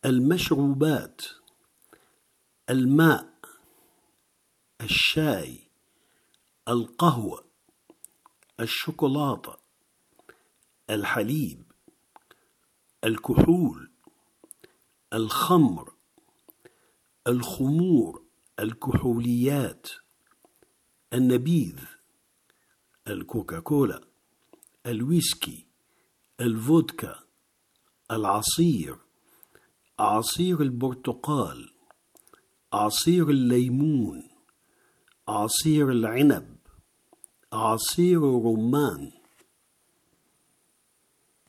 المشروبات: الماء، الشاي، القهوة، الشوكولاتة، الحليب، الكحول، الخمر، الخمور، الكحوليات، النبيذ، الكوكاكولا، الويسكي، الفودكا، العصير، عصير البرتقال، عصير الليمون، عصير العنب، عصير الرمان،